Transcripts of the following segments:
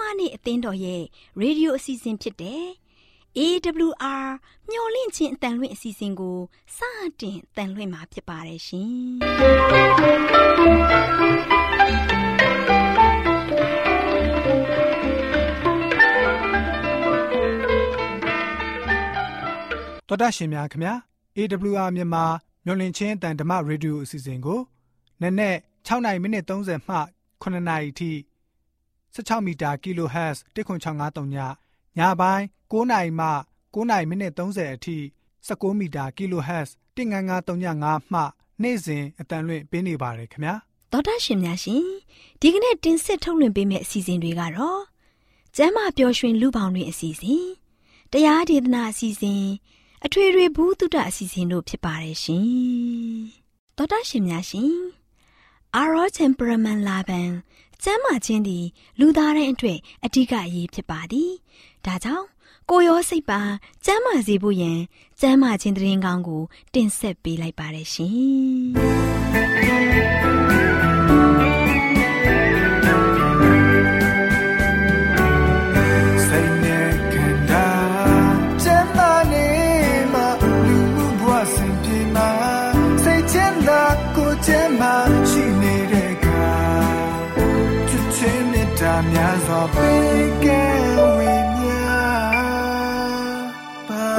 နဲ့အသင်းတော်ရဲ့ရေဒီယိုအစီအစဉ်ဖြစ်တဲ့ AWR မျော်လင့်ခြင်းအတန်လွင့်အစီအစဉ်ကိုစတင်တန်လွင့်မှာဖြစ်ပါတယ်ရှင်။တော်တာရှင်များခင်ဗျာ AWR မြန်မာမျော်လင့်ခြင်းအတန်ဓမ္မရေဒီယိုအစီအစဉ်ကိုနက်နဲ့6နိုင်မိနစ်30မှ9နာရီထိ16မီတာ kHz 10653ညပိုင်း9နိုင်မှ9နိုင်မိနစ်30အထိ19မီတာ kHz 15535မှနေ့စဉ်အတန်လွင့်ပေးနေပါတယ်ခင်ဗျာတော်တာရှင်များရှင်ဒီကနေ့တင်ဆက်ထုတ်လွှင့်ပေးမယ့်အစီအစဉ်တွေကတော့ကျမ်းမာပျော်ရွှင်လူပေါင်းတွင်အစီအစဉ်တရားဒေသနာအစီအစဉ်အထွေထွေဘုဒ္ဓအစီအစဉ်တို့ဖြစ်ပါတယ်ရှင်တော်တာရှင်များရှင် Our temperament လာပံကျမ်းမာခြင်းသည်လူသားတိုင်းအတွက်အဓိကအရေးဖြစ်ပါသည်ဒါကြောင့်ကိုယ်ရောစိတ်ပါကျမ်းမာစေဖို့ယင်ကျမ်းမာခြင်းသတင်းကောင်းကိုတင်ဆက်ပေးလိုက်ပါတယ်ရှင်များစွာပေးကဲဝိညာပါ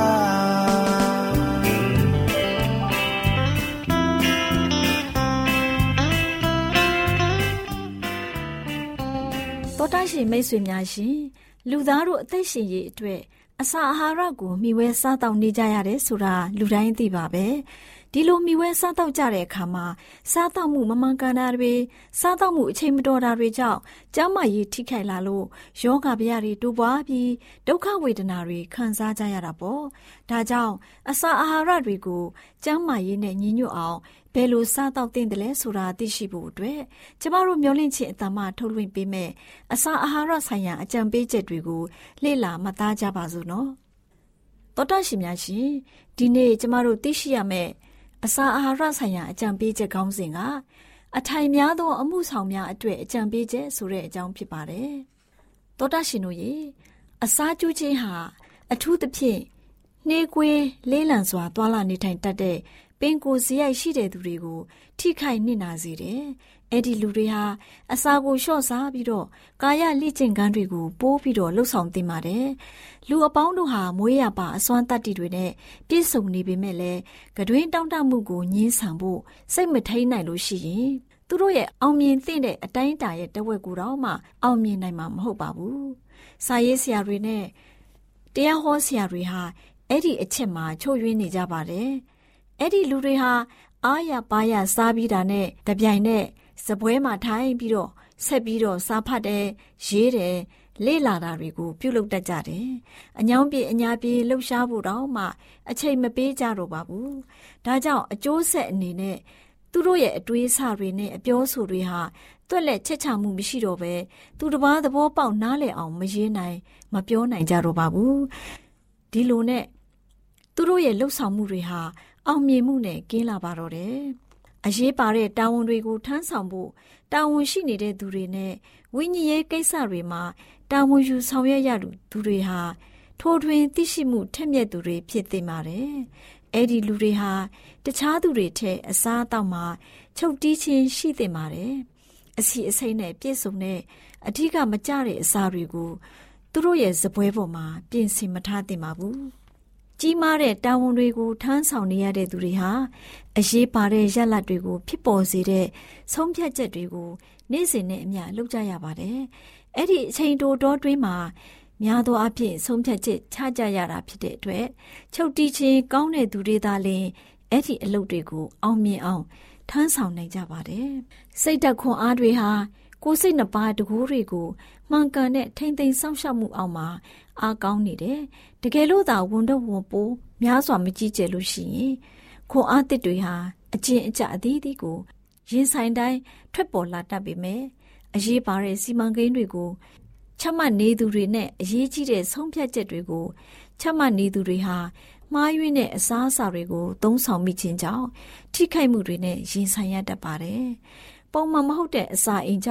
တောတာရှင်မိတ်ဆွေများရှင်လူသားတို့အသက်ရှင်ရေးအတွက်အစာအာဟာရကိုမျှဝဲစားတောက်နေကြရတယ်ဆိုတာလူတိုင်းသိပါပဲဒီလိုမျှဝဲစားတောက်ကြတဲ့အခါမှာစားတောက်မှုမမှန်ကန်တာတွေစားတောက်မှုအချိန်မတော်တာတွေကြောင့်ကျန်းမာရေးထိခိုက်လာလို့ယောဂဗျာတွေတိုးပွားပြီးဒုက္ခဝေဒနာတွေခံစားကြရတာပေါ့ဒါကြောင့်အစာအာဟာရတွေကိုကျန်းမာရေးနဲ့ညီညွတ်အောင်ဘယ်လိုစားတောက်သင့်တယ်လဲဆိုတာသိရှိဖို့အတွက်ကျမတို့မျှဝင့်ခြင်းအတ္တမထုတ်လွှင့်ပေးမယ်အစာအာဟာရဆိုင်ရာအကြံပေးချက်တွေကိုလေ့လာမှတ်သားကြပါစို့နော်တော်တော်ရှင်များရှင်ဒီနေ့ကျမတို့သိရှိရမယ့်အစာအာဟာရဆိုင်ရာအကြံပေးချက်ကောင်းစဉ်ကအထိုင်များသောအမှုဆောင်များအတွက်အကြံပေးချက်ဆိုတဲ့အကြောင်းဖြစ်ပါတယ်တောတာရှင်တို့ရေအစာကျွေးခြင်းဟာအထူးသဖြင့်နှေးကွေးလေးလံစွာသွာလာနေထိုင်တတ်တဲ့ပင်ကိုယ်စရိုက်ရှိတဲ့သူတွေကိုထိခိုက်နစ်နာစေတယ်အဲ့ဒီလူတွေဟာအစာကိုလျှော့စားပြီးတော့ကာယလေ့ကျင့်ခန်းတွေကိုပိုးပြီးတော့လှုပ်ဆောင်သင့်ပါတယ်လူအပေါင်းတို့ဟာမွေးရပါအစွမ်းတတ္တိတွေနဲ့ပြည့်စုံနေပေမဲ့လည်းကတွင်တောင့်တမှုကိုညှင်းဆန်ဖို့စိတ်မထိန်နိုင်လို့ရှိရင်သူတို့ရဲ့အောင်မြင်သင့်တဲ့အတိုင်းအတာရဲ့တဝက်ကိုတော့မှအောင်မြင်နိုင်မှာမဟုတ်ပါဘူးစာရေးဆရာတွေနဲ့တရားဟောဆရာတွေဟာအဲ့ဒီအချက်မှာချုပ်ယွင်းနေကြပါတယ်အဲ့ဒီလူတွေဟာအားရပါရစားပြီးတာနဲ့တပြိုင်နက်စပွဲမှာထိုင်ပြီးတော့ဆက်ပြီးတော့စားဖတ်တယ်ရေးတယ်လေ့လာတာတွေကိုပြုလုပ်တတ်ကြတယ်အညောင်းပြေအညာပြေလှုပ်ရှားဖို့တော့မှအချိန်မပေးကြတော့ပါဘူးဒါကြောင့်အကျိုးဆက်အနေနဲ့သူတို့ရဲ့အတွေးအဆတွေနဲ့အပြောဆိုတွေဟာတွက်လက်ချက်ချမှုမရှိတော့ဘဲသူတစ်ပါးသဘောပေါက်နားလည်အောင်မရေးနိုင်မပြောနိုင်ကြတော့ပါဘူးဒီလိုနဲ့သူတို့ရဲ့လှုပ်ဆောင်မှုတွေဟာအောင်မြင်မှုနဲ့ကင်းလာပါတော့တယ်အရေးပါတဲ့တာဝန်တွေကိုထမ်းဆောင်ဖို့တာဝန်ရှိနေတဲ့သူတွေနဲ့ဝိညာဉ်ရေးကိစ္စတွေမှာတာဝန်ယူဆောင်ရွက်ရသူတွေဟာထိုးထွင်းသိရှိမှုထက်မြက်သူတွေဖြစ်သင့်ပါတယ်အဲ့ဒီလူတွေဟာတခြားသူတွေထက်အစားအသောက်မှာချုပ်တီးခြင်းရှိသင့်ပါတယ်အစီအစိမ့်နဲ့ပြည့်စုံတဲ့အထူးကမကျတဲ့အစာတွေကိုသူတို့ရဲ့ဇပွဲပေါ်မှာပြင်ဆင်မထားသင့်ပါဘူးကြီးမားတဲ့တာဝန်တွေကိုထမ်းဆောင်နေရတဲ့သူတွေဟာအရေးပါတဲ့ရလဒ်တွေကိုဖြစ်ပေါ်စေတဲ့ဆုံးဖြတ်ချက်တွေကိုနေ့စဉ်နဲ့အမျှလုပ်ကြရပါတယ်။အဲ့ဒီအချိန်တိုတွင်းမှာများသောအားဖြင့်ဆုံးဖြတ်ချက်ချကြရတာဖြစ်တဲ့အတွက်ချုပ်တီးခြင်းကောင်းတဲ့သူတွေသာလျှင်အဲ့ဒီအလုပ်တွေကိုအောင်မြင်အောင်ထမ်းဆောင်နိုင်ကြပါတယ်။စိတ်ဓာတ်ခွန်အားတွေဟာကိုယ်စိတ်နှစ်ပါးတကူတွေကိုမှန်ကန်တဲ့ထိမ့်သိမ်းစောင့်ရှောက်မှုအောက်မှာအားကောင်းနေတယ်။တကယ်လို့သာဝန်တော့ဝန်ပိုးများစွာမကြည့်ကြလို့ရှိရင်ခွန်အားတစ်တွေဟာအကျင့်အကျအသီးသီးကိုရင်ဆိုင်တိုင်းထွက်ပေါ်လာတတ်ပေမဲ့အရေးပါတဲ့စီမံကိန်းတွေကိုချမှတ်နေသူတွေနဲ့အရေးကြီးတဲ့ဆုံးဖြတ်ချက်တွေကိုချမှတ်နေသူတွေဟာမှားယွင်းတဲ့အစားအစာတွေကိုသုံးဆောင်မိခြင်းကြောင့်ထိခိုက်မှုတွေနဲ့ရင်ဆိုင်ရတတ်ပါတယ်။ပုံမှန်မဟုတ်တဲ့အစာအိမ်ကြောင့်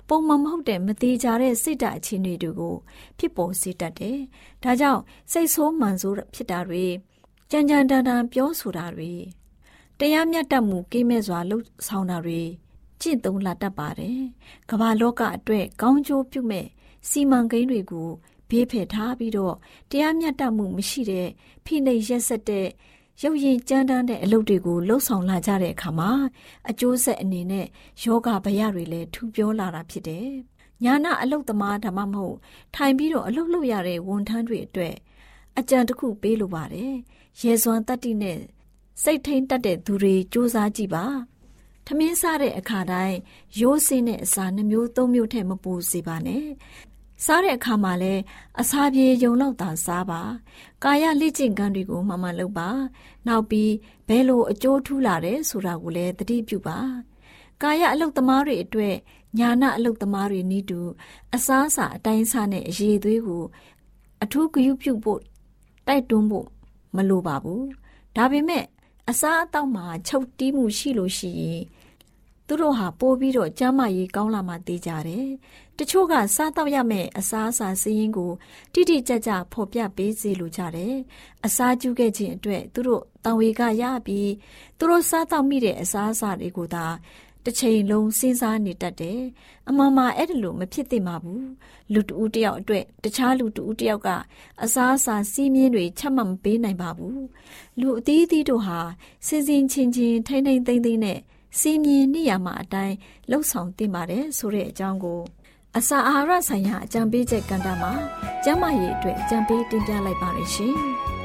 ပုံမှန်မဟုတ်တဲ့မတိကြတဲ့စိတ်ဓာတ်အခြေအနေတွေကိုဖြစ်ပေါ်စေတတ်တယ်။ဒါကြောင့်စိတ်ဆိုးမှန်ဆိုးဖြစ်တာတွေကြမ်းကြမ်းတမ်းတမ်းပြောဆိုတာတွေတရားမျှတမှုကိမဲ့စွာလှုပ်ဆောင်တာတွေကျင့်သုံးလာတတ်ပါတယ်။ကမ္ဘာလောကအတွက်ကောင်းကျိုးပြုမဲ့စီမံကိန်းတွေကိုဘေးဖယ်ထားပြီးတော့တရားမျှတမှုမရှိတဲ့ဖိနှိပ်ရက်စက်တဲ့ရုပ်ရင်ကြမ်းတမ်းတဲ့အလုပ်တွေကိုလှုပ်ဆောင်လာကြတဲ့အခါမှာအကျိုးဆက်အနေနဲ့ယောဂဗျာတွေလည်းထူပြောလာတာဖြစ်တယ်။ညာနာအလုပ်သမားဒါမှမဟုတ်ထိုင်ပြီးတော့အလုပ်လုပ်ရတဲ့ဝန်ထမ်းတွေအတွက်အကြံတစ်ခုပေးလိုပါတယ်။ရေစွမ်းတတ္တိနဲ့စိတ်ထိန်တတ်တဲ့သူတွေစူးစမ်းကြည့်ပါ။ထမင်းစားတဲ့အခါတိုင်းရိုးစင်းတဲ့အစာ2မျိုး3မျိုးထက်မပိုစေပါနဲ့။စားတဲ့အခါမှာလည်းအစာပြေယုံလောက်သာစားပါကာယလေ့ကျင့်ခန်းတွေကိုမှန်လုပ်ပါနောက်ပြီးဘယ်လိုအကျိုးထူးလာတယ်ဆိုတာကိုလည်းသတိပြုပါကာယအလုပ်သမားတွေအတွက်ညာနာအလုပ်သမားတွေနီးတူအစားအစာအတိုင်းစားနဲ့အရေးသွေးကိုအထူးဂရုပြုဖို့တိုက်တွန်းဖို့မလိုပါဘူးဒါပေမဲ့အစားအသောက်မှာချုပ်တီးမှုရှိလို့ရှိရင်သူတို့ဟာပိုးပြီးတော့ကျန်းမာရေးကောင်းလာမှသိကြတယ်။တချို့ကစားတော့ရမယ့်အစားအစာစည်းရင်းကိုတိတိကျကျဖော်ပြပေးစေလိုကြတယ်။အစားကျူးခဲ့ခြင်းအတွက်သူတို့တန်ဝေကရပြီးသူတို့စားတော့မိတဲ့အစားအစာတွေကိုသာတစ်ချိန်လုံးစဉ်းစားနေတတ်တယ်။အမှန်မှအဲ့ဒါလို့မဖြစ်သင့်ပါဘူး။လူတဦးတယောက်အတွက်တခြားလူတဦးတယောက်ကအစားအစာစည်းမျဉ်းတွေချက်မှတ်မပေးနိုင်ပါဘူး။လူအသီးသီးတို့ဟာစဉ်စဉ်ချင်းချင်းထိမ့်ထိမ့်သိမ့်သိမ့်နဲ့စီမင်းနေရမှာအတိုင်းလှုပ်ဆောင်တင်ပါတယ်ဆိုတဲ့အကြောင်းကိုအစာအာဟာရဆိုင်ရာအကြံပေးချက်ကဏ္ဍမှာကျန်းမာရေးအတွက်အကြံပေးတင်ပြလိုက်ပါရရှင်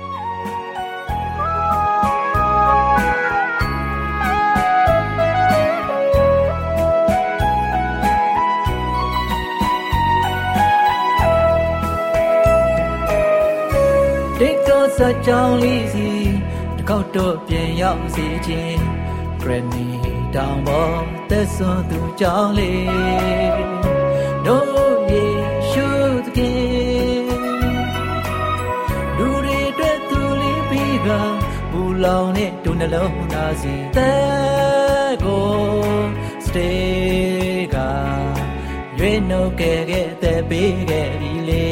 တိတ်တော့စကြောင်းလေးစီတစ်ခေါက်တော့ပြန်ရောက်စီခြင်းဂရနီတောင်ပေါ်သက်စွန်သူကြောင်းလေးတို့ယေရှုသခင်လူတွေအတွက်သူလေးပြီးကဘူလောင်နဲ့ဒုနှလုံးသားစီတဲ့ကိုစတေးကရွေးနှုတ်ခဲ့တဲ့ပေးခဲ့ပြီလေ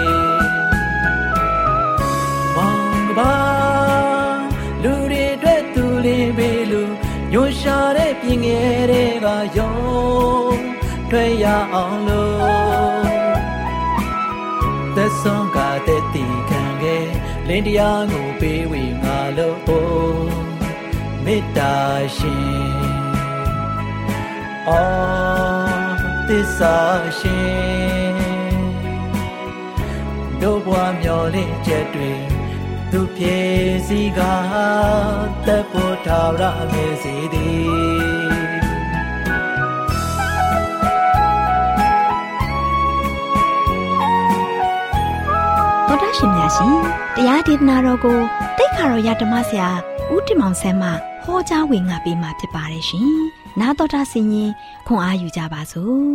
မောင်ကပါလူတွေအတွက်သူလေးပေးလို့ညှို့ရှာတဲ့ပြင်ငယ်တွေကယုံထွက်ရအောင်လို့သက်ဆုံးကတဲ့တီခံခဲ့လင်းတရားကိုပေးဝေငါလို့မေတ္တာရှင်အော်သစ္စာရှင်တို့ဘဝမျော်လင့်ချက်တွေသူပြေစီကတပ်ဖို့ထားရမယ်စီသည်တော်တာရှင်များရှင်တရားဒေသနာတော်ကိုတိတ်ခါတော်ရဓမ္မဆရာဦးတင်မောင်ဆန်းမှဟောကြားဝင်ငါပေးมาဖြစ်ပါတယ်ရှင်နာတော်တာဆင်ရင်ခွန်အားယူကြပါစို့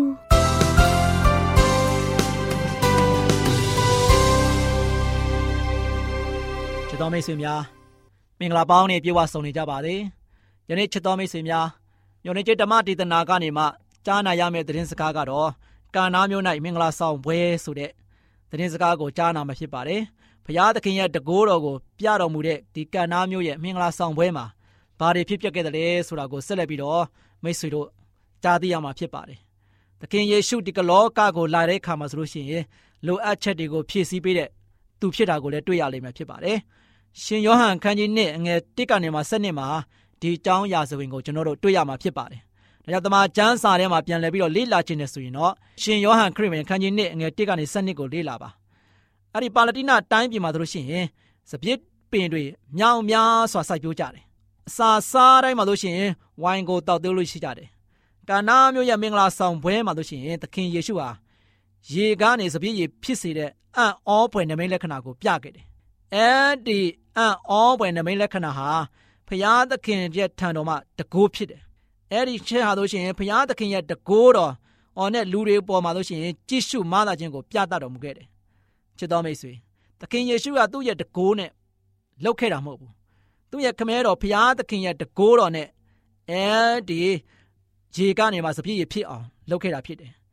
တော်မိတ်ဆွေများမင်္ဂလာပေါင်းနဲ့ပြေဝဆုံနေကြပါစေ။ယနေ့ချစ်တော်မိတ်ဆွေများညနေကျဓမ္မဒေသနာကနေမှကြားနာရမယ့်သတင်းစကားကတော့ကာနာမြို့၌မင်္ဂလာဆောင်ပွဲဆိုတဲ့သတင်းစကားကိုကြားနာမှာဖြစ်ပါတယ်။ဘုရားသခင်ရဲ့တကိုးတော်ကိုပြတော်မူတဲ့ဒီကာနာမြို့ရဲ့မင်္ဂလာဆောင်ပွဲမှာဘာတွေဖြစ်ပျက်ခဲ့တယ်လဲဆိုတာကိုဆက်လက်ပြီးတော့မိတ်ဆွေတို့ကြားသိရမှာဖြစ်ပါတယ်။သခင်ယေရှုဒီကလောကကိုလာတဲ့အခါမှာဆိုလို့ရှိရင်လိုအပ်ချက်တွေကိုဖြည့်ဆည်းပေးတဲ့သူဖြစ်တာကိုလည်းတွေ့ရလိမ့်မယ်ဖြစ်ပါတယ်။ရှင်ယောဟန်ခန်းကြီး1အငယ်1ကနေမှ7မှာဒီအကြောင်းရာဇဝင်ကိုကျွန်တော်တို့တွေ့ရမှာဖြစ်ပါတယ်။ဒါကြောင့်တမန်ကျမ်းစာထဲမှာပြန်လည်ပြီးတော့လေ့လာခြင်းနဲ့ဆိုရင်တော့ရှင်ယောဟန်ခရစ်ဝင်ခန်းကြီး1အငယ်1ကနေ7ကိုလေ့လာပါ။အဲ့ဒီပါလတိနတိုင်းပြည်မှာဆိုလို့ရှိရင်စပစ်ပင်တွေမြောင်များစွာစိုက်ပျိုးကြတယ်။အစာစားတိုင်းမှာဆိုရှင်ဝိုင်ကိုတောက်သွင်းလို့ရှိကြတယ်။ကာနာမြို့ရဲ့မင်္ဂလာဆောင်ပွဲမှာဆိုရှင်သခင်ယေရှုဟာရေကနေစပစ်ရေဖြစ်စေတဲ့အံ့ဩဖွယ်နမိတ်လက္ခဏာကိုပြခဲ့တယ်။အဲဒီအံ့ဩဖွယ်နမိတ်လက္ခဏာဟာဖျားသခင်ရဲ့ထံတော်မှာတကိုးဖြစ်တယ်။အဲဒီချက်ဟာလို့ရှိရင်ဖျားသခင်ရဲ့တကိုးတော်နဲ့လူတွေပေါ်မှာလို့ရှိရင်ကြည့်ရှုမသာခြင်းကိုပြသတော်မူခဲ့တယ်။ချစ်တော်မိတ်ဆွေသခင်ယေရှုကသူ့ရဲ့တကိုးနဲ့လှုပ်ခဲ့တာမဟုတ်ဘူး။သူ့ရဲ့ခမဲတော်ဖျားသခင်ရဲ့တကိုးတော်နဲ့အဲဒီရေကနေမှစပြည့်ရဖြစ်အောင်လှုပ်ခဲ့တာဖြစ်တယ်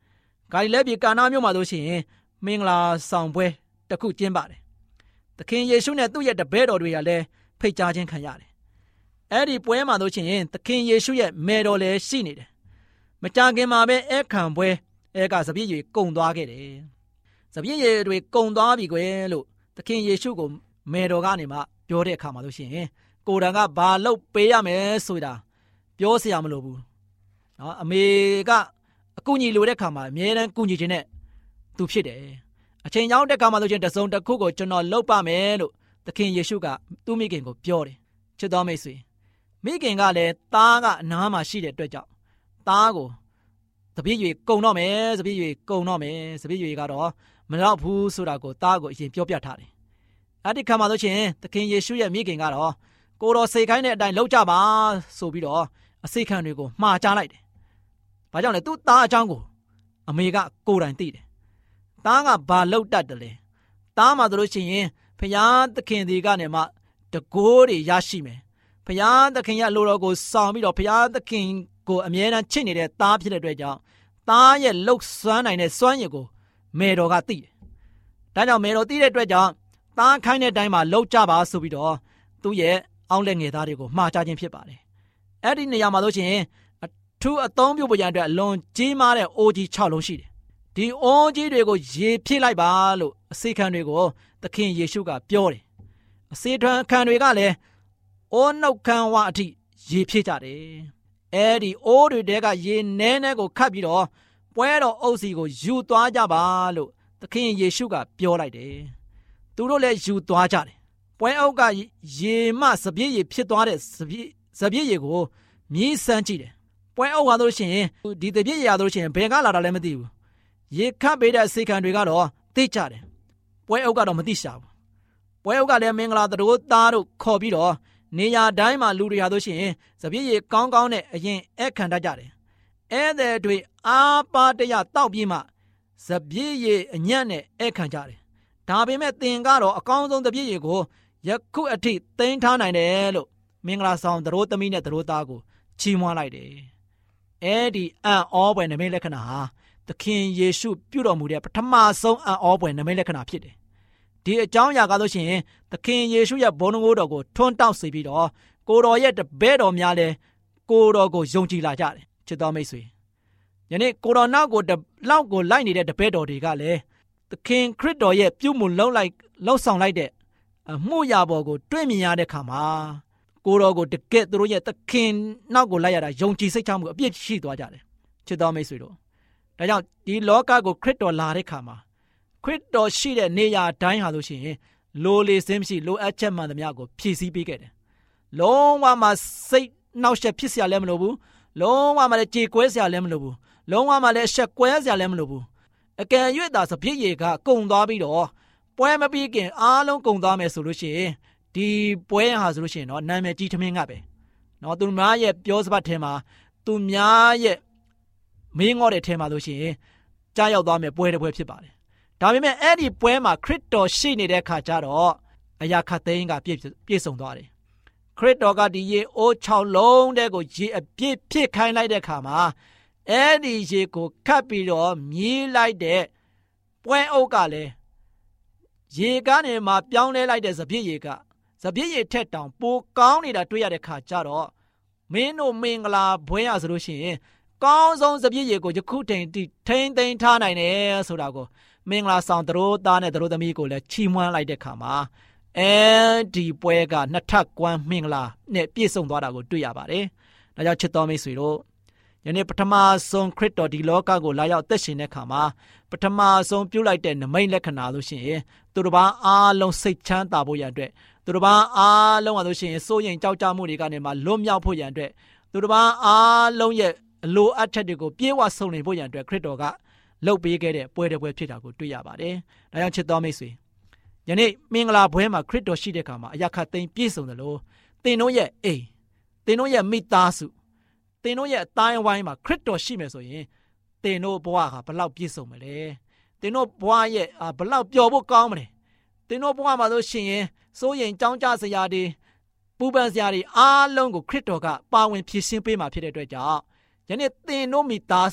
ဂါလိလဲပြည်ကာနာမြို့မှာဆိုရှင်မင်္ဂလာဆောင်ပွဲတစ်ခုကျင်းပါတယ်သခင်ယေရှုနဲ့သူ့ရဲ့တပည့်တော်တွေကလည်းဖိတ်ကြားခြင်းခံရတယ်အဲ့ဒီပွဲမှာဆိုရှင်သခင်ယေရှုရဲ့မယ်တော်လည်းရှိနေတယ်မကြာခင်မှာပဲအခမ်းပွဲကစပြည့်ရည်ကုံသွားခဲ့တယ်စပြည့်ရည်တွေကုံသွားပြီကွယ်လို့သခင်ယေရှုကိုမယ်တော်ကနေမှပြောတဲ့အခါမှာဆိုရှင်ကိုယ်တိုင်ကဘာလုပ်ပေးရမယ်ဆိုတာပြောစရာမလိုဘူးနော်အမေကအကူညီလိုတဲ့ခါမှာအမြဲတမ်းကူညီခြင်းနဲ့သူဖြစ်တယ်အချိန်ရောက်တဲ့ခါမှာဆိုရှင်တစုံတစ်ခုကိုကျွန်တော်လုပ်ပါမယ်လို့သခင်ယေရှုကသူ့မိခင်ကိုပြောတယ်ချစ်တော်မိတ်ဆွေမိခင်ကလည်းသားကအနားမှာရှိတဲ့အတွက်ကြောင့်သားကိုစပြည့်ရွေကုံတော့မယ်စပြည့်ရွေကုံတော့မယ်စပြည့်ရွေကတော့မတော့ဘူးဆိုတာကိုသားကိုအရင်ပြောပြထားတယ်အဲ့ဒီခါမှာဆိုရှင်သခင်ယေရှုရဲ့မိခင်ကတော့ကိုတော်စိတ်ခိုင်းတဲ့အတိုင်းလုပ်ကြပါဆိုပြီးတော့အစိတ်ခံတွေကိုမှားချလိုက်တယ်ဘာကြောင့်လဲသူ့သားအကြောင်းကိုအမေကကိုယ်တိုင်သိတယ်သားကဘာလုပ်တတ်တယ်လဲသားမှဆိုလို့ရှိရင်ဖယားသခင်ဒီကနေမှတကိုးတွေရရှိမယ်ဖယားသခင်ရဲ့လိုတော်ကိုဆောင်ပြီးတော့ဖယားသခင်ကိုအမြဲတမ်းချစ်နေတဲ့သားဖြစ်တဲ့အတွက်ကြောင့်သားရဲ့လှုပ်စွမ်းနိုင်တဲ့စွမ်းရည်ကိုမေတော်ကသိတယ်ဒါကြောင့်မေတော်သိတဲ့အတွက်ကြောင့်သားခိုင်းတဲ့အတိုင်းမှာလှုပ်ကြပါဆိုပြီးတော့သူ့ရဲ့အောင်းလက်ငယ်သားတွေကိုမှားချခြင်းဖြစ်ပါတယ်အဲ့ဒီနေရာမှာလို့ရှိရင်အထူးအသုံးပြုဖို့ရန်အတွက်အလွန်ကြီးမားတဲ့အိုးကြီး6လုံးရှိတယ်ဒီအိုးကြီးတွေကိုရေဖြည့်လိုက်ပါလို့အစေခံတွေကိုသခင်ယေရှုကပြောတယ်အစေခံတွေကလည်းအိုးနှုတ်ခမ်းဝအထိရေဖြည့်ကြတယ်အဲ့ဒီအိုးတွေတဲကရေနဲနဲကိုခတ်ပြီးတော့ပွဲတော်အုပ်စီကိုယူသွားကြပါလို့သခင်ယေရှုကပြောလိုက်တယ်သူတို့လည်းယူသွားကြတယ်ပွဲအုပ်ကရေမှစပြည့်ရေဖြစ်သွားတဲ့စပြည့်ရေကိုမြည်ဆန်းကြည့်တယ်ပွဲအုပ်ဟာလို့ရှိရင်ဒီစပြည့်ရေဟာလို့ရှိရင်ဘယ်ကလာတာလဲမသိဘူးရေခတ်ပေးတဲ့စေခံတွေကတော့သိကြတယ်ပွဲအုပ်ကတော့မသိရှာဘူးပွဲအုပ်ကလည်းမင်္ဂလာတို့သားတို့ခေါ်ပြီးတော့နေရာတိုင်းမှာလူတွေဟာလို့ရှိရင်စပြည့်ရေကောင်းကောင်းနဲ့အရင်အခမ်းတတ်ကြတယ်ဧည့်သည်တွေအားပါတရတောက်ပြီးမှစပြည့်ရေအညံ့နဲ့အခမ်းကြတယ်ဒါပေမဲ့သင်ကတော့အကောင်းဆုံးစပြည့်ရေကိုယခုအထိသိမ်းထားနိုင်တယ်လို့မင်္ဂလာဆောင်တို့သမီးနဲ့တို့သားကိုချီးမွမ်းလိုက်တယ်အဲ့ဒီအံ့ဩဖွယ်နမိတ်လက္ခဏာဟာသခင်ယေရှုပြုတော်မူတဲ့ပထမဆုံးအံ့ဩဖွယ်နမိတ်လက္ခဏာဖြစ်တယ်ဒီအကြောင်းအရာကလို့ရှိရင်သခင်ယေရှုရဲ့ဘုန်းတော်တော်ကိုထွန်းတောက်စေပြီးတော့ကိုတော်ရဲ့တပည့်တော်များလဲကိုတော်ကိုယုံကြည်လာကြတယ်ချစ်တော်မိတ်ဆွေယနေ့ကိုတော်နောက်ကိုလောက်ကိုလိုက်နေတဲ့တပည့်တော်တွေကလည်းသခင်ခရစ်တော်ရဲ့ပြုမှုလောက်ဆောင်လိုက်တဲ့အမှုရာပေါ်ကိုတွေ့မြင်ရတဲ့ခါမှာကိုတော်ကိုတကယ်သူတို့ရဲ့သခင်နောက်ကိုလိုက်ရတာယုံကြည်စိတ်ချမှုအပြည့်ရှိသွားကြတယ်ချစ်တော်မိတ်ဆွေတို့ဒါကြောင့်ဒီလောကကိုခရစ်တော်လာတဲ့ခါမှာခရစ်တော်ရှိတဲ့နေရာတိုင်းဟာလို့ရှိရင်လိုလေစင်းမရှိလိုအပ်ချက်မှန်သမျှကိုဖြည့်ဆည်းပေးခဲ့တယ်လုံးဝမှစိတ်နှောက်ယှက်ဖြစ်စရာလည်းမလိုဘူးလုံးဝမှလည်းကြေကွဲစရာလည်းမလိုဘူးလုံးဝမှလည်းရှက်ကွဲစရာလည်းမလိုဘူးအကယ်၍သာစပြည့်ရေကကုံသွားပြီးတော့ပွဲမပြီးခင်အားလုံးကုံသွားမယ်ဆိုလို့ရှိရင်ဒီပွဲဟာဆိုလို့ရှိရင်တော့နာမည်ကြီးထမင်းကပဲနော်သူများရဲ့ပြောစပတ်ထဲမှာသူများရဲ့မင်းငေါ့တဲ့ထဲမှာလို့ရှိရင်ကြားရောက်သွားမယ်ပွဲတစ်ပွဲဖြစ်ပါတယ်ဒါပေမဲ့အဲ့ဒီပွဲမှာခရစ်တော်ရှိနေတဲ့ခါကျတော့အရာခတ်သိန်းကပြည့်စုံသွားတယ်ခရစ်တော်ကဒီရေအိုး6လုံးတဲ့ကိုရေအပြည့်ဖြစ်ခိုင်းလိုက်တဲ့ခါမှာအဲ့ဒီရေကိုခတ်ပြီးတော့မြည်လိုက်တဲ့ပွဲအုပ်ကလည်းရေကနေမှပြောင်းလဲလိုက်တဲ့စပြည့်ရေကစပြည့်ရေထက်တောင်ပိုကောင်းနေတာတွေ့ရတဲ့ခါကျတော့မင်းတို့မင်္ဂလာပွဲရဆိုလို့ရှိရင်ကောင်းဆုံးစပြည့်ရေကိုယခုထိန်ထိန်းသိမ်းထားနိုင်တယ်ဆိုတာကိုမင်္ဂလာဆောင်တို့သားနဲ့တို့သမီးကိုလည်းချီးမွမ်းလိုက်တဲ့ခါမှာဒီပွဲကနှစ်ထပ်ကွမ်းမင်္ဂလာနဲ့ပြည့်စုံသွားတာကိုတွေ့ရပါတယ်။ဒါကြောင့်ချစ်တော်မိတ်ဆွေတို့ယနေ့ပထမဆုံးခရစ်တော်ဒီလောကကိုလာရောက်သက်ရှင်တဲ့ခါမှာပထမဆုံးပြုလိုက်တဲ့နမိတ်လက္ခဏာလို့ရှိရင်သူတို့ဘာအားလုံးစိတ်ချမ်းသာဖို့ရန်အတွက်သူတို့ဘာအားလုံးလို့ရှိရင်စိုးရိမ်ကြောက်ကြမှုတွေကနေမှလွတ်မြောက်ဖို့ရန်အတွက်သူတို့ဘာအားလုံးရဲ့အလိုအပ်ချက်တွေကိုပြေဝဆုံနေဖို့ရန်အတွက်ခရစ်တော်ကလုပ်ပေးခဲ့တဲ့ပွဲတစ်ပွဲဖြစ်တာကိုတွေ့ရပါတယ်။ဒါကြောင့်ချစ်တော်မိတ်ဆွေယနေ့မင်္ဂလာပွဲမှာခရစ်တော်ရှိတဲ့အခါမှာအရာခတ်သိမ်းပြည့်စုံတယ်လို့သင်တို့ရဲ့အိမ်သင်တို့ရဲ့မိသားစုသင်တို့ရဲ့အတိုင်းဝိုင်းမှာခရစ်တော်ရှိမယ်ဆိုရင်သင်တို့ဘဝကဘလောက်ပြည့်စုံမလဲသင်တို့ဘဝရဲ့ဘလောက်ပျော်ဖို့ကောင်းမလဲသင်တို့ဘဝမှာဆိုရှင်ရင်စိုးရင်ကြောင်းကြစရာတွေပူပန်စရာတွေအားလုံးကိုခရစ်တော်ကပါဝင်ဖြည့်ရှင်းပေးမှာဖြစ်တဲ့အတွက်ကြောင့်ယနေ့သင်တို့မိသားစု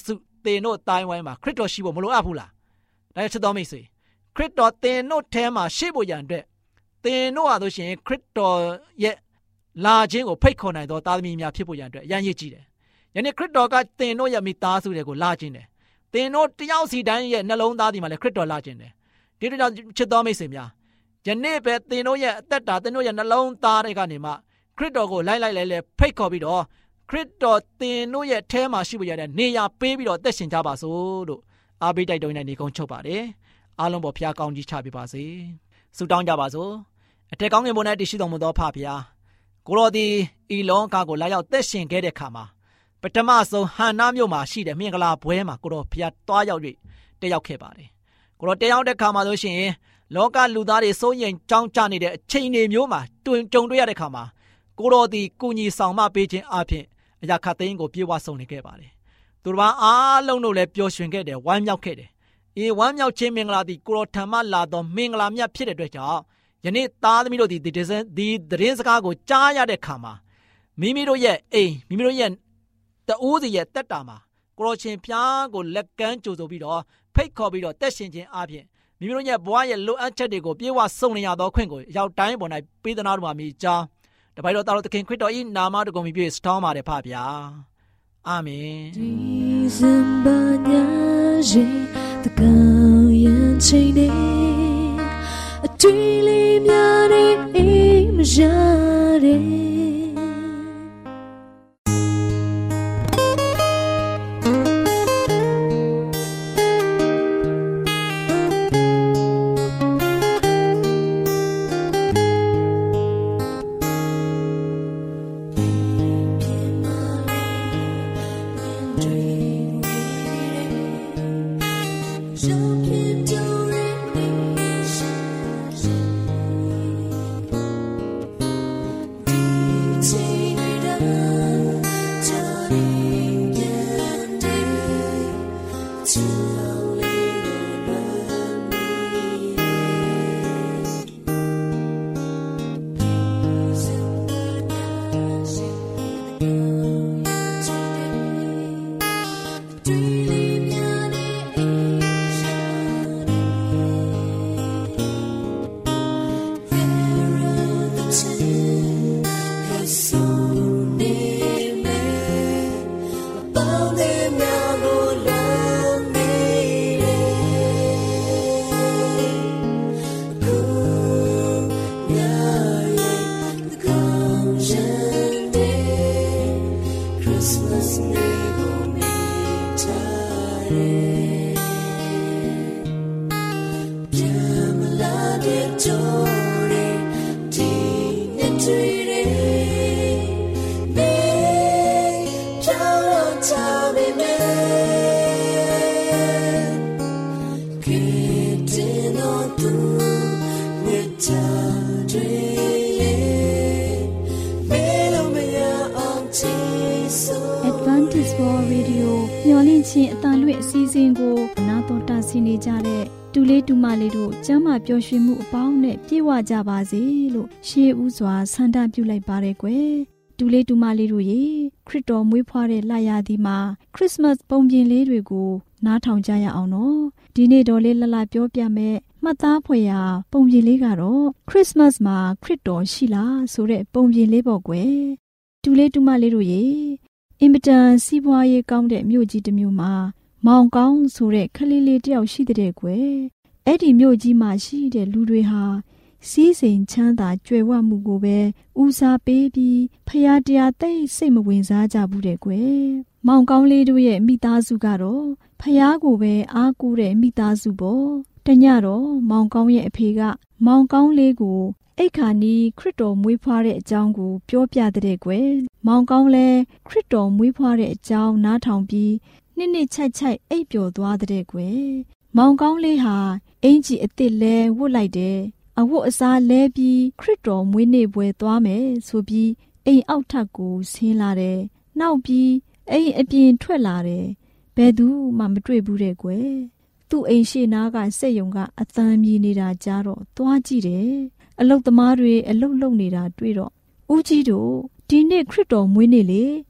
င်တို့တိုင်းဝိုင်းမှာခရစ်တော်ရှိဖို့မလိုအပ်ဘူးလားဒါချစ်တော်မိတ်ဆွေခရစ်တော်သင်တို့ထဲမှာရှိဖို့ရန်အတွက်သင်တို့ဟာဆိုရှင်ခရစ်တော်ရဲ့လာခြင်းကိုဖိတ်ခေါ်နိုင်သောသားသမီးများဖြစ်ဖို့ရန်အတွက်အရန်ရည်ကြည်တယ်ယနေ့ခရစ်တော်ကသင်တို့ရဲ့မိသားစုတွေကိုလာခြင်းတယ်သင်တို့တယောက်စီတိုင်းရဲ့နှလုံးသားဒီမှာလည်းခရစ်တော်လာခြင်းတယ်ဒီတော့ချစ်တော်မိတ်ဆွေများယနေ့ပဲသင်တို့ရဲ့အသက်တာသင်တို့ရဲ့နှလုံးသားတွေကနေမှခရစ်တော်ကိုလိုက်ဖိတ်ခေါ်ပြီးတော့ခရစ်တော်သင်တို့ရဲ့ထဲမှာရှိဖို့ရတဲ့နေရာပေးပြီးတော့သက်ရှင်ကြပါစို့လို့အားပေးတိုက်တွန်းနေကုန်းချုပ်ပါတယ်အားလုံးပေါ်ဖျားကောင်းကြီးချပေးပါစေဆုတောင်းကြပါစို့အထက်ကောင်းငယ်ပေါ်၌တည်ရှိတော်မူသောဖဖျားကိုတော်သည်ဤလောကကိုလာရောက်သက်ရှင်ခဲ့တဲ့ခါမှာပထမဆုံးဟန္နာမြို့မှာရှိတဲ့မင်္ဂလာပွဲမှာကိုတော်ဖျားတွားရောက်၍တက်ရောက်ခဲ့ပါတယ်ကိုတော်တက်ရောက်တဲ့ခါမှာဆိုရှင်လောကလူသားတွေစိုးရိမ်ကြောင်းကြနေတဲ့အချိန်တွေမျိုးမှာကြုံတွေ့ရတဲ့ခါမှာကိုတော်သည်ကုညီဆောင်မပေးခြင်းအပြင်အရာခတ်သိန်းကိုပြေဝဆုံနေခဲ့ပါတယ်သူတို့ဘာအားလုံးတို့လည်းပျော်ရွှင်ခဲ့တယ်ဝမ်းမြောက်ခဲ့တယ်ဝမ်းမြောက်ခြင်းမင်္ဂလာသည်ကိုတော်ထံမှလာသောမင်္ဂလာမြတ်ဖြစ်တဲ့အတွက်ကြောင့်ယနေ့သားသမီးတို့ဒီသတင်းစကားကိုကြားရတဲ့ခါမှာမိမိတို့ရဲ့အိမ်မိမိတို့ရဲ့တူးစီရဲ့တက်တာမှာကိုတော်ရှင်ဖျားကိုလက်ကမ်းကြိုဆိုပြီးတော့ဖိတ်ခေါ်ပြီးတော့တက်ရှင်ခြင်းအပြင်မိမိတို့ရဲ့ဘဝရဲ့လိုအပ်ချက်တွေကိုပြေဝဆုံနေရသောခွင့်ကိုရောက်တိုင်းပေါ်၌ပေးသနာတော်မှာမိကြောင်းတပိုက်တော်သားတော်သခင်ခရစ်တော်၏နာမတော်ကိုမြည်စတောင်းပါတယ်ဖပါဗျာအာမင်ဒီဇင်ဘာညရေတကောင်းရန်ချိန်နေအတွေ့လေးများတဲ့အိမ်မရတဲ့မျော်လင့်ခြင်းအတန်လွင့်အစည်းအဝေးကိုနာတော်တာဆင်းနေကြတဲ့တူလေးတူမလေးတို့ကျမ်းမာပျော်ရွှင်မှုအပေါင်းနဲ့ပြည့်ဝကြပါစေလို့ရှေးဥစွာဆန္ဒပြုလိုက်ပါရယ်ကွယ်တူလေးတူမလေးတို့ရေခရစ်တော်မွေးဖွားတဲ့လရာသီမှာခရစ်စမတ်ပုံပြင်လေးတွေကိုနားထောင်ကြရအောင်နော်ဒီနေ့တော့လေးလလပြောပြမယ်မှတ်သားဖွယ်ရာပုံပြင်လေးကတော့ခရစ်စမတ်မှာခရစ်တော်ရှိလားဆိုတဲ့ပုံပြင်လေးပေါ့ကွယ်တူလေးတူမလေးတို့ရေအင်မတန်စီးပွားရေးကောင်းတဲ့မြို့ကြီးတစ်မြို့မှာမောင်ကောင်းဆိုတဲ့ခလေးလေးတယောက်ရှိတဲ့ကွယ်အဲ့ဒီမြို့ကြီးမှာရှိတဲ့လူတွေဟာစီးစိမ်ချမ်းသာကြွယ်ဝမှုကိုပဲဦးစားပေးပြီးဖယားတရားသိစိတ်မဝင်စားကြဘူးတဲ့ကွယ်မောင်ကောင်းလေးတို့ရဲ့မိသားစုကတော့ဖယားကိုပဲအားကိုးတဲ့မိသားစုပေါ့တညတော့မောင်ကောင်းရဲ့အဖေကမောင်ကောင်းလေးကိုအိတ်ခါနီးခရစ်တော်မွေးဖွားတဲ့အကြောင်းကိုပြောပြတဲ့ကွယ်မောင်ကောင်းလဲခရစ်တော်မွေးဖွားတဲ့အကြောင်းနားထောင်ပြီးနှစ်ချိုက်အိပ်ပျော်သွားတဲ့ကွယ်မောင်ကောင်းလေးဟာအင်ကြီးအစ်စ်လဲဝတ်လိုက်တယ်အဝတ်အစားလဲပြီးခရစ်တော်မွေးနေ့ပွဲသွားမယ်ဆိုပြီးအိမ်အောက်ထပ်ကိုဆင်းလာတယ်နောက်ပြီးအိမ်အပြင်ထွက်လာတယ်ဘယ်သူမှမတွေ့ဘူးတဲ့ကွယ်သူ့အိမ်ရှိနားကစက်ယုံကအသံမြည်နေတာကြားတော့သွားကြည့်တယ်အလုတ်သမားတွေအလုတ်လုပ်နေတာတွေ့တော့ဦးကြီးတို့ဒီနေ့ခရစ်တော်မွေးနေ့လေဘ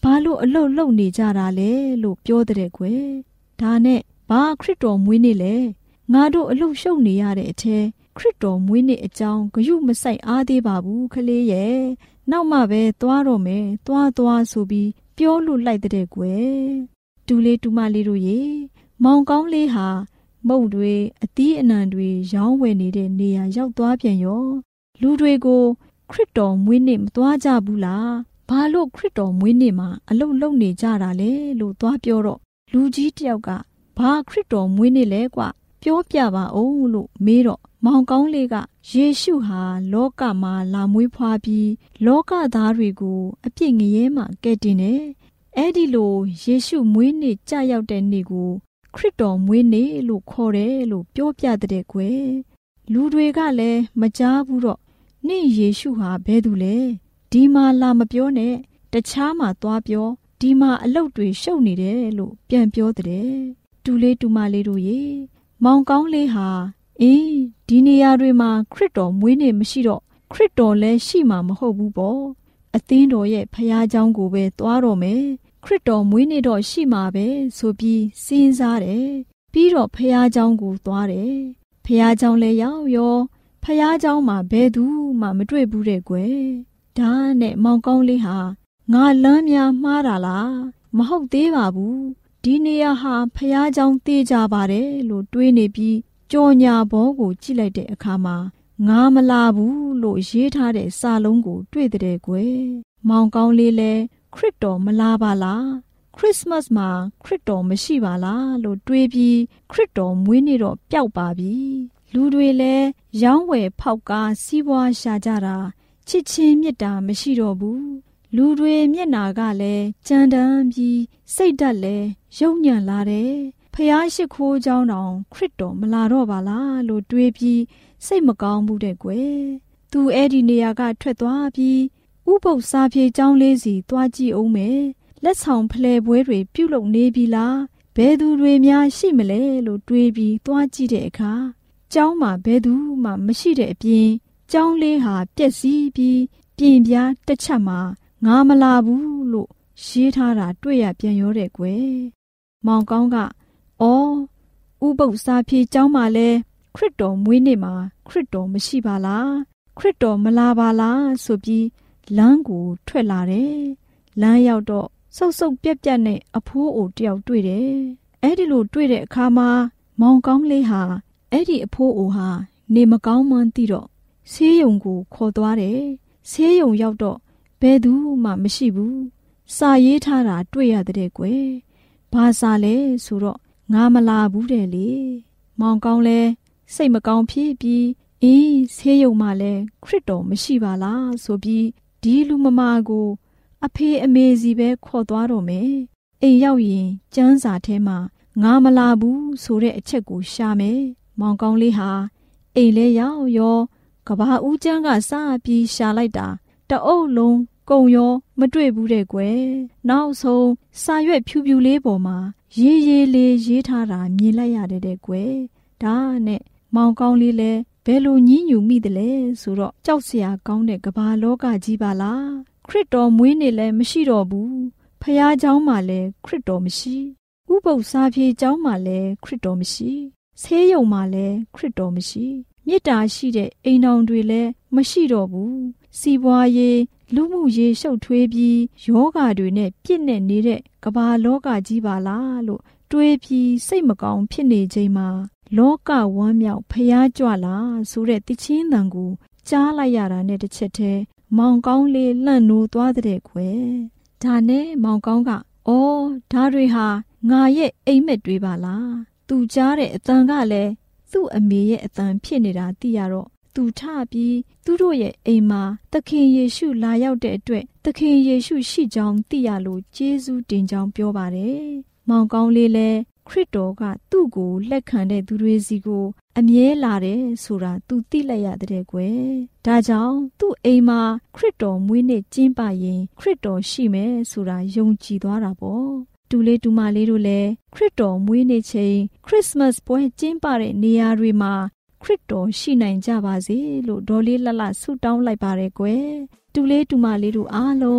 ဘာလို့အလုတ်လုံနေကြတာလဲလို့ပြောတဲ့ကွယ်ဒါနဲ့ဘာခရစ်တော်မွေးနေ့လဲငါတို့အလုတ်ရှုပ်နေရတဲ့အထဲခရစ်တော်မွေးနေ့အကြောင်းဂရုမစိုက်အားသေးပါဘူးခလေးရဲ့နောက်မှပဲသွားတော့မယ်သွားဆိုပြီးပြောလို့လိုက်တဲ့ကွယ်တူလေးတူမလေးတို့ရေမောင်ကောင်းလေးဟာမုတ်တွေအသီးအနှံတွေရောင်းဝယ်နေတဲ့နေရာရောက်သွားပြန်ရောလူတွေကိုခရစ်တော်မွေးနေ့မသွားကြဘူးလားဘာလို့ခရစ်တော်မွေးနေ့မှာအလုတ်လုံနေကြတာလဲလို့သွားပြောတော့လူကြီးတယောက်ကဘာခရစ်တော်မွေးနေ့လဲကွပြောပြပါဦးလို့မေးတော့မောင်ကောင်းလေးကယေရှုဟာလောကမှာလာမွေးဖွားပြီးလောကသားတွေကိုအပြစ်ငရဲမှာကယ်တင်တယ်အဲ့ဒီလိုယေရှုမွေးနေ့ကြာရောက်တဲ့နေ့ကိုခရစ်တော်မွေးနေ့လို့ခေါ်တယ်လို့ပြောပြတဲ့ကွယ်လူတွေကလည်းမကြားဘူးတော့နင့်ယေရှုဟာဘယ်သူလဲဒီမှာလာမပြောနဲ့တခြားမှာသွားပြောဒီမှာအလုတ်တွေရှုပ်နေတယ်လို့ပြန်ပြောတဲ့တူလေးတူမလေးတို့ရေမောင်ကောင်းလေးဟာဒီနေရာတွေမှာခရစ်တော်မွေးနေ့မရှိတော့ခရစ်တော်လည်းရှိမှာမဟုတ်ဘူးပေါ့အသင်းတော်ရဲ့ဖခင်เจ้าကိုပဲသွားတော့မယ်ခရစ်တော်မွေးနေ့တော့ရှိမှာပဲဆိုပြီးစဉ်းစားတယ်ပြီးတော့ဖခင်เจ้าကိုသွားတယ်ဖခင်เจ้าလည်းရောက်ရောဖခင်เจ้าမှာဘယ်သူမှမတွေ့ဘူးတဲ့ကွယ်ဒါနဲ့မောင်ကောင်းလေးဟာငါလမ်းများမှားတာလားမဟုတ်သေးပါဘူးဒီနေရာဟာဖခင်เจ้าတေးကြပါတယ်လို့တွေးနေပြီးကြော်ညာဘောကိုကြည့်လိုက်တဲ့အခါမှာငါမလာဘူးလို့ရေးထားတဲ့စာလုံးကိုတွေ့တဲ့ကွယ်မောင်ကောင်းလေးလည်းခရစ်တော်မလာပါလားခရစ်စမတ်မှာခရစ်တော်မရှိပါလားလို့တွေးပြီးခရစ်တော်မွေးနေ့တော့ပျောက်ပါပြီလူတွေလည်းရောင်းဝယ်ဖောက်ကားစီးပွားရှာကြတာချစ်ချင်းမြတ်တာမရှိတော့ဘူးလူတွေမျက်နာကလည်းကြမ်းတမ်းပြီးစိတ်ဓာတ်လည်းယုံညံ့လာတယ်ဖျားရှိခိုးเจ้าတောင်ခရစ်တော်မလာတော့ပါလားလို့တွေးပြီးစိတ်မကောင်းဘူးတဲ့ကွယ်သူအဲ့ဒီနေရာကထွက်သွားပြီးဥပုပ်စာပြေเจ้าလေးစီသွားကြည့်အောင်မယ်လက်ဆောင်ဖလှယ်ပွဲတွေပြုလုပ်နေပြီလားဘယ်သူတွေများရှိမလဲလို့တွေးပြီးသွားကြည့်တဲ့အခါเจ้าမှာဘယ်သူမှမရှိတဲ့အပြင်เจ้าလေးဟာပျက်စီးပြီးပြင်ပြားတစ်ချက်မှာငါမလာဘူးလို့ရေးထားတာတွေ့ရပြန်ရောတဲ့ကွယ်မောင်ကောင်းကဥပုပ်စာပြေเจ้าမှာလဲခရစ်တော်မွေးနေ့မှာခရစ်တော်မရှိပါလားခရစ်တော်မလာပါလားဆိုပြီးလမ်းကိုထွက်လာတယ်လမ်းရောက်တော့ဆုတ်ဆုတ်ပြက်ပြက်နဲ့အဖိုးအိုတယောက်တွေ့တယ်အဲ့ဒီလိုတွေ့တဲ့အခါမှာမောင်ကောင်းလေးဟာအဲ့ဒီအဖိုးအိုဟာနေမကောင်းမှန်းသိတော့ဆေးရုံကိုခေါ်သွားတယ်ဆေးရုံရောက်တော့ဘယ်သူမှမရှိဘူးစာရေးထားတာတွေ့ရတဲ့ကွယ်ဘာစာလဲဆိုတော့ငါမလာဘူးတဲ့လေမောင်ကောင်းလဲစိတ်မကောင်းဖြစ်ပြီးဆေးရုံမှာလဲခရစ်တော်မရှိပါလားဆိုပြီးဒီလူမမာကိုအဖေအမေစီပဲခေါ်သွားတော့မယ်အိမ်ရောက်ရင်ကျမ်းစာထဲမှာငါမလာဘူးဆိုတဲ့အချက်ကိုရှာမယ်မောင်ကောင်းလေးဟာအိမ်လဲရောက်ရောကဘာဦးကျမ်းကစပြီးရှာလိုက်တာတအုပ်လုံးကုံရောမတွေ့ဘူးတဲ့ကွယ်နောက်ဆုံးစာရွက်ဖြူဖြူလေးပေါ်မှာရေးလေးရေးထားတာမြင်လိုက်ရတဲ့ကွယ်ဒါနဲ့မောင်ကောင်းလေးလဲဘယ်လိုညှဉ်းညူမိတယ်လဲဆိုတော့ကြောက်စရာကောင်းတဲ့ကဘာလောကကြီးပါလားခရစ်တော်မွေးနေ့လည်းမရှိတော့ဘူးဖခင်เจ้าမှာလည်းခရစ်တော်မရှိဥပုပ်စာပြေเจ้าမှာလည်းခရစ်တော်မရှိဆေးရုံမှာလည်းခရစ်တော်မရှိမေတ္တာရှိတဲ့အိမ်တော်တွေလည်းမရှိတော့ဘူးစီးပွားရေးလူမှုရေးရှုပ်ထွေးပြီးယောဂါတွေနဲ့ပြည့်နေနေတဲ့ကမ္ဘာလောကကြီးပါလားလို့တွေးပြီးစိတ်မကောင်းဖြစ်နေချိန်မှာလောကဝမ်းမြောက်ဖျားကြွလာဆိုတဲ့တခြင်းတန်ကိုကြားလိုက်ရတာနဲ့တစ်ချက်တည်းမောင်ကောင်းလေးလှန့်နိုးသွားတဲ့ခွဲဒါနဲ့မောင်ကောင်းကဒါတွေဟာငါရဲ့အိမ်မက်တွေပါလားသူကြားတဲ့အတန်ကလည်းသူ့အမေရဲ့အတန်ဖြစ်နေတာသိရတော့သူထပြီးသူတို့ရဲ့အိမ်မှာသခင်ယေရှုလာရောက်တဲ့အတွက်သခင်ယေရှုရှိကြောင်းသိရလို့ကျေးဇူးတင်ကြောင်းပြောပါတယ်မောင်ကောင်းလေးလည်းခရစ်တော်ကသူ့ကိုလက်ခံတဲ့သူတွေစီကိုအမြဲလာတယ်ဆိုတာသူသိလိုက်ရတဲ့ကွယ်ဒါကြောင့်သူ့အိမ်မှာခရစ်တော်မွေးနေ့ကျင်းပရင်ခရစ်တော်ရှိမယ်ဆိုတာယုံကြည်သွားတာပေါ့တူလေးတူမလေးတို့လည်းခရစ်တော်မွေးနေ့ချိန်ခရစ်စမတ်ပွဲကျင်းပတဲ့နေရာတွေမှာခရစ်တော်ရှိနိုင်ကြပါစေလို့ဒေါ်လေးလှလှဆုတောင်းလိုက်ပါတယ်ကွယ်တူလေးတူမလေးတို့အားလုံးခ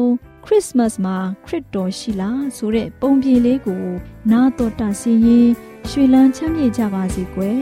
ခရစ်စမတ်မှာခရစ်တော်ရှိလားဆိုတဲ့ပုံပြင်လေးကိုနားတော်တာဆင်းရင်ရွှေလန်းချမ်းမြေ့ကြပါစေကွယ်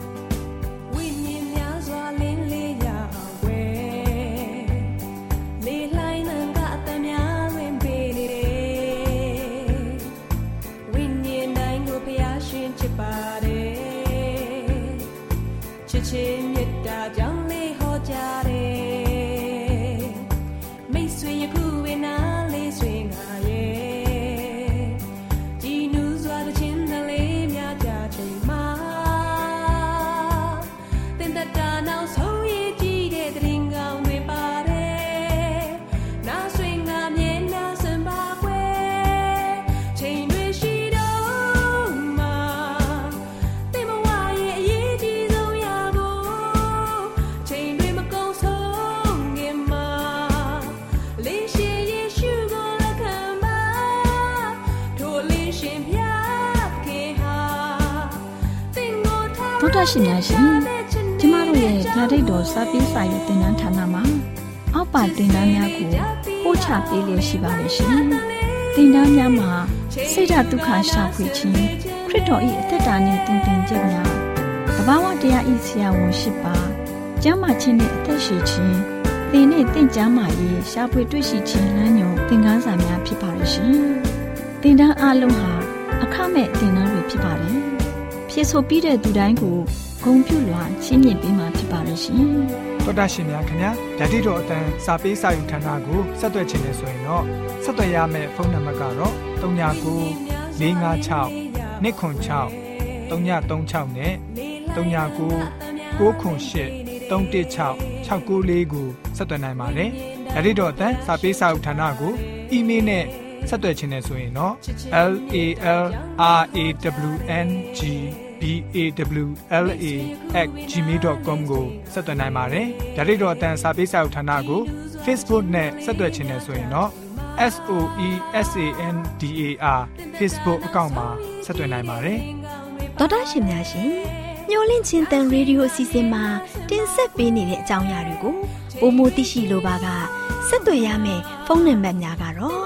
ဒေါက်တာရှင်များရှင်ကျမတို့ရဲ့ဓာတ်တော်စာပေးစာယူသင်တန်းဌာနမှာအောက်ပါသင်တန်းများကိုပို့ချပေးလျက်ရှိပါတယ်ရှင်သင်တန်းများမှာစိတ်ဓာတ်ဒုက္ခရှာဖွေခြင်းခရစ်တော်၏အသက်တာနှင့်တုန်တင်ခြင်းများတဘာဝတရားဤဆရာဝန်ရှိပါကျမ်းမာခြင်းနှင့်အသက်ရှိခြင်းသင်နှင့်တင့်ကြမာရေးရှာဖွေတွေ့ရှိခြင်းလမ်းညွန်သင်ခန်းစာများဖြစ်ပါရဲ့ရှင်သင်တန်းအလုံးဟာအခမဲ့သင်တန်းတွေဖြစ်ပါတယ်ဖြည့်ဆို့ပြီးတဲ့သူတိုင်းကိုဂုဏ်ပြုလွှာချီးမြှင့်ပေးမှာဖြစ်ပါရဲ့ရှင်တော်တာရှင်များခင်ဗျာဓာတိတော်အတန်းစာပေးစာယူဌာနကိုဆက်သွယ်ခြင်းနဲ့ဆိုရင်တော့ဆက်သွယ်ရမယ့်ဖုန်းနံပါတ်ကတော့39 656 296 336နဲ့39 98 316 694ကိုဆက်သွယ်နိုင်ပါတယ်ဓာတိတော်အတန်းစာပေးစာယူဌာနကိုအီးမေးလ်နဲ့ဆက်သွယ်ခြင်းနဲ့ဆိုရင်တော့ LALRAWNGBAWLA@gmail.com ကိုဆက်သွင်းနိုင်ပါတယ်။ဒါ့အပြင်တော့အတန်းစာပေးစာဥထာဏာကို Facebook နဲ့ဆက်သွယ်ခြင်းနဲ့ဆိုရင်တော့ SOESANDAR Facebook အကောင့်မှာဆက်သွင်းနိုင်ပါတယ်။ဒေါက်တာရှင်များရှင်ညှို့လင့်ချင်းတန်ရေဒီယိုအစီအစဉ်မှာတင်ဆက်ပေးနေတဲ့အကြောင်းအရာတွေကိုပိုမိုသိရှိလိုပါကဆက်သွယ်ရမယ့်ဖုန်းနံပါတ်များကတော့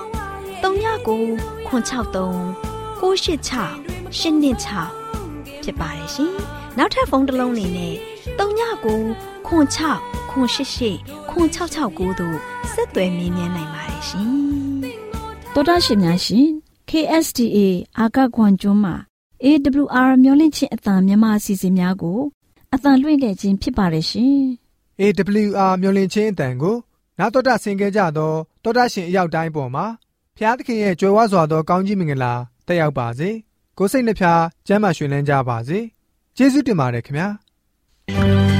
3996386826ဖြစ်ပါတယ်ရှင်။နောက်ထပ်ဖုန်းတစ်လုံးလေးနဲ့3996888669တို့ဆက်သွယ်မြင်းမြန်းနိုင်ပါတယ်ရှင်။ဒေါက်တာရှင်များရှင် KSTA အာကခွန်ကျွန်းမှာ AWR မျိုးလင့်ချင်းအတန်မြန်မာအစီအစဉ်များကိုအတန်လွှင့်ခဲ့ခြင်းဖြစ်ပါတယ်ရှင်။ AWR မျိုးလင့်ချင်းအတန်ကိုနာတော်တာဆင် ကြသောတောတာရှင်အရောက်တိုင်းပေါ်မှာဖျားသခင်ရဲ့ကြွယ်ဝစွာသောကောင်းကြီးမင်္ဂလာတက်ရောက်ပါစေကိုယ်စိတ်နှဖျားကျမ်းမာရွှင်လန်းကြပါစေကျေးဇူးတင်ပါတယ်ခင်ဗျာ